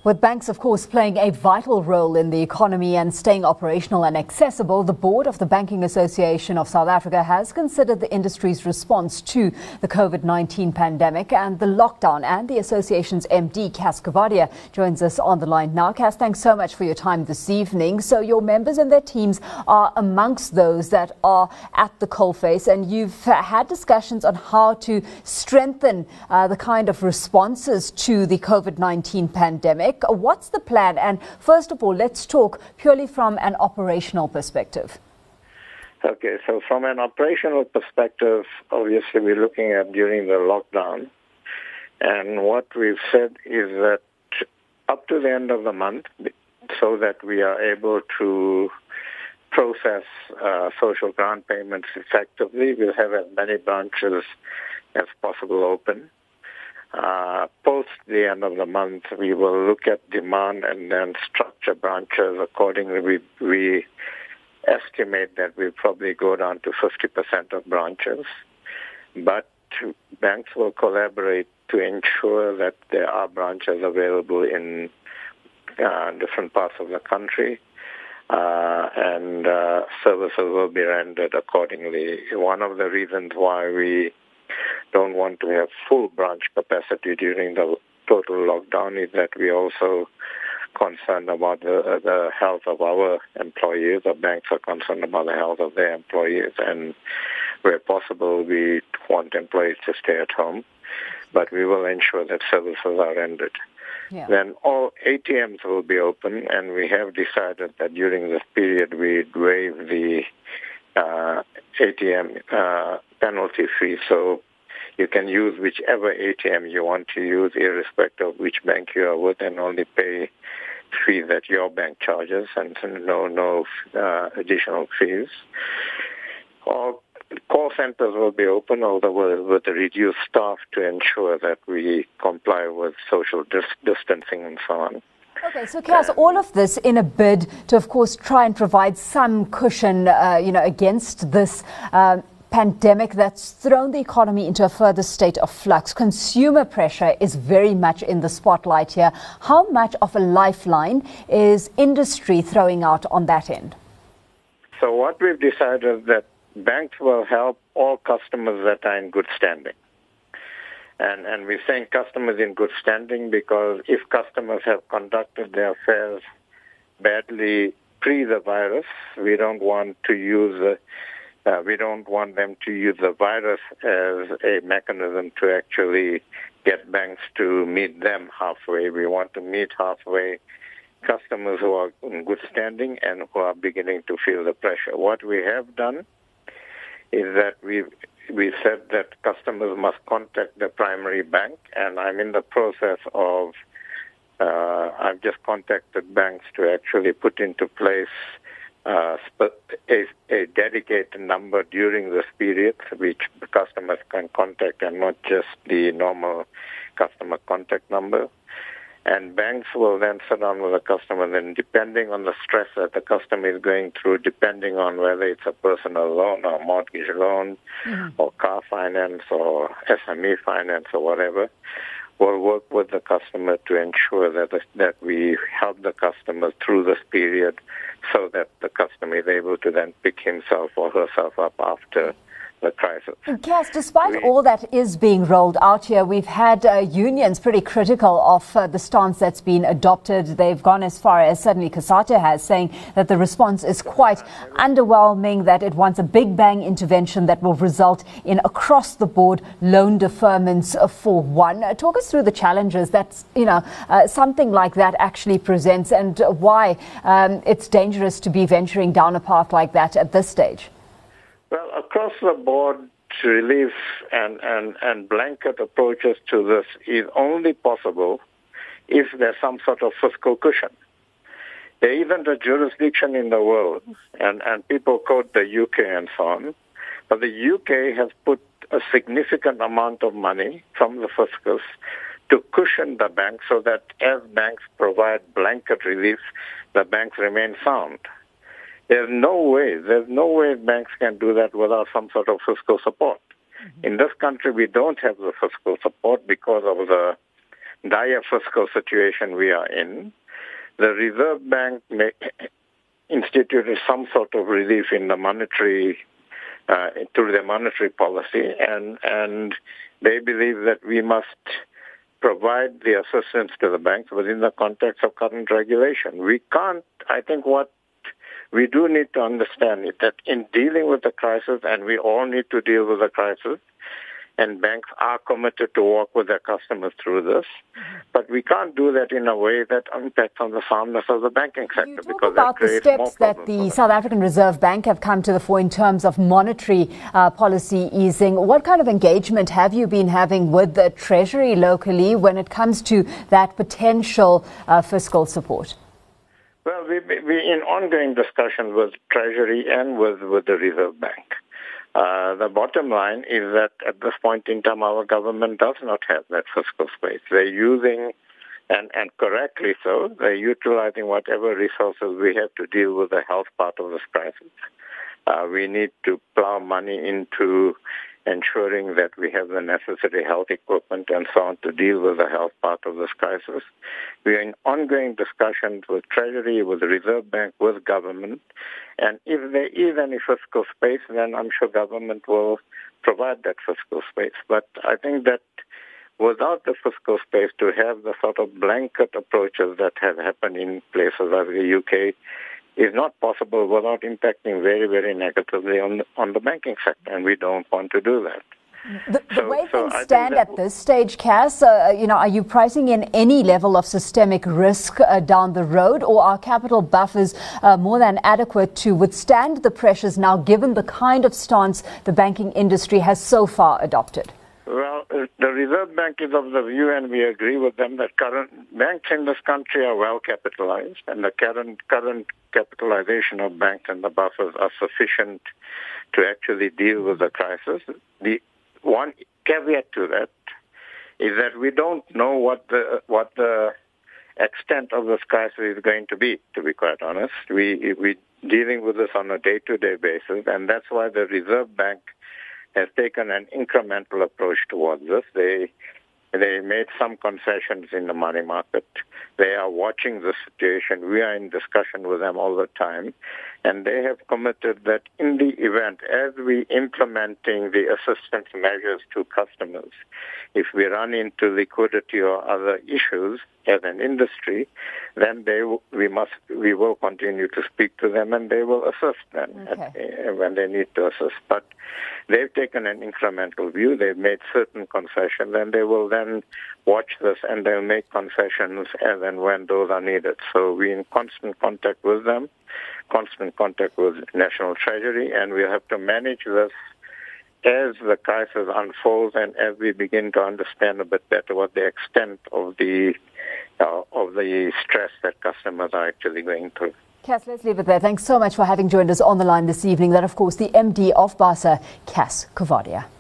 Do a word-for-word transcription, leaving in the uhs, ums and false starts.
With banks, of course, playing a vital role in the economy and staying operational and accessible, the board of the Banking Association of South Africa has considered the industry's response to the COVID nineteen pandemic and the lockdown. And the association's M D, Cas Coovadia, joins us on the line now. Cas, thanks so much for your time this evening. So your members and their teams are amongst those that are at the coalface, and you've had discussions on how to strengthen uh, the kind of responses to the COVID nineteen pandemic. What's the plan? And first of all, let's talk purely from an operational perspective. Okay, so from an operational perspective, obviously we're looking at during the lockdown. And what we've said is that up to the end of the month, so that we are able to process uh, social grant payments effectively, we'll have as many branches as possible open. Uh, post the end of the month, we will look at demand and then structure branches accordingly. We, we estimate that we'll probably go down to fifty percent of branches, but banks will collaborate to ensure that there are branches available in uh, different parts of the country, uh, and uh, services will be rendered accordingly. One of the reasons why we don't want to have full branch capacity during the total lockdown is that we also concerned about the, the health of our employees. The banks are concerned about the health of their employees, and where possible, we want employees to stay at home, but we will ensure that services are rendered. Yeah. Then all A T Ms will be open, and we have decided that during this period we'd waive the uh, A T M uh, penalty fee, so you can use whichever A T M you want to use, irrespective of which bank you are with, and only pay fees that your bank charges, and no no uh, additional fees. All call centers will be open, although with a reduced staff, to ensure that we comply with social dis- distancing and so on. Okay, so Cas, all of this in a bid to, of course, try and provide some cushion, uh, you know, against this uh, pandemic that's thrown the economy into a further state of flux. Consumer pressure is very much in the spotlight here. How much of a lifeline is industry throwing out on that end? So what we've decided that banks will help all customers that are in good standing. And, and we're saying customers in good standing because if customers have conducted their affairs badly pre the virus, we don't want to use uh, uh, we don't want them to use the virus as a mechanism to actually get banks to meet them halfway. We want to meet halfway customers who are in good standing and who are beginning to feel the pressure. What we have done is that we've we said that customers must contact the primary bank, and I'm in the process of, uh, I've just contacted banks to actually put into place uh, a, a dedicated number during this period, which the customers can contact and not just the normal customer contact number. And banks will then sit down with the customer, then depending on the stress that the customer is going through, depending on whether it's a personal loan or mortgage loan mm-hmm. or car finance or S M E finance or whatever, we'll work with the customer to ensure that the, that we help the customer through this period so that the customer is able to then pick himself or herself up after the crisis. Cas, despite we, all that is being rolled out here, we've had uh, unions pretty critical of uh, the stance that's been adopted. They've gone as far as certainly COSATU has, saying that the response is quite underwhelming, that it wants a big bang intervention that will result in across-the-board loan deferments uh, for one. Uh, talk us through the challenges that, you know, uh, something like that actually presents, and uh, why um, it's dangerous to be venturing down a path like that at this stage. Well, across the board, relief and, and, and blanket approaches to this is only possible if there's some sort of fiscal cushion. There isn't a jurisdiction in the world, and, and people quote the U K and so on, but the U K has put a significant amount of money from the fiscus to cushion the banks so that as banks provide blanket relief, the banks remain sound. There's no way, there's no way banks can do that without some sort of fiscal support. Mm-hmm. In this country, we don't have the fiscal support because of the dire fiscal situation we are in, the Reserve Bank may, instituted some sort of relief in the monetary, uh, through their monetary policy, and, and they believe that we must provide the assistance to the banks within the context of current regulation. We can't, I think what we do need to understand is that in dealing with the crisis, and we all need to deal with the crisis, and banks are committed to work with their customers through this, but we can't do that in a way that impacts on the soundness of the banking sector. You talk because about the steps that the South African Reserve Bank have come to the fore in terms of monetary uh, policy easing. What kind of engagement have you been having with the Treasury locally when it comes to that potential uh, fiscal support? Well, we, we're in ongoing discussions with Treasury and with, with the Reserve Bank. Uh, the bottom line is that at this point in time, our government does not have that fiscal space. They're using, and, and correctly so, they're utilizing whatever resources we have to deal with the health part of this crisis. Uh, we need to plow money into ensuring that we have the necessary health equipment and so on to deal with the health part of this crisis. We are in ongoing discussions with Treasury, with the Reserve Bank, with government. And if there is any fiscal space, then I'm sure government will provide that fiscal space. But I think that without the fiscal space, to have the sort of blanket approaches that have happened in places like the U K is not possible without impacting very, very negatively on the, on the banking sector, and we don't want to do that. The, the so, way so things stand that, at this stage, Cass, uh, you know, are you pricing in any level of systemic risk uh, down the road, or are capital buffers uh, more than adequate to withstand the pressures now, given the kind of stance the banking industry has so far adopted? Well, the Reserve Bank is of the view, and we agree with them, that current banks in this country are well capitalized, and the current current capitalization of banks and the buffers are sufficient to actually deal with the crisis. The one caveat to that is that we don't know what the what the extent of this crisis is going to be, to be quite honest. We we dealing with this on a day-to-day basis, and that's why the Reserve Bank has taken an incremental approach towards this. They they made some concessions in the money market. They are watching the situation. We are in discussion with them all the time. And they have committed that in the event, as we implementing the assistance measures to customers, if we run into liquidity or other issues as an industry, then they we must we will continue to speak to them, and they will assist them okay. at, uh, when they need to assist. But they've taken an incremental view. They've made certain concessions, and they will then watch this, and they'll make concessions as and when those are needed. So we're in constant contact with them, constant contact with National Treasury, and we have to manage this as the crisis unfolds and as we begin to understand a bit better what the extent of the uh, of the stress that customers are actually going through. Cass, let's leave it there. Thanks so much for having joined us on the line this evening. That, of course, the M D of BASA, Cass Coovadia.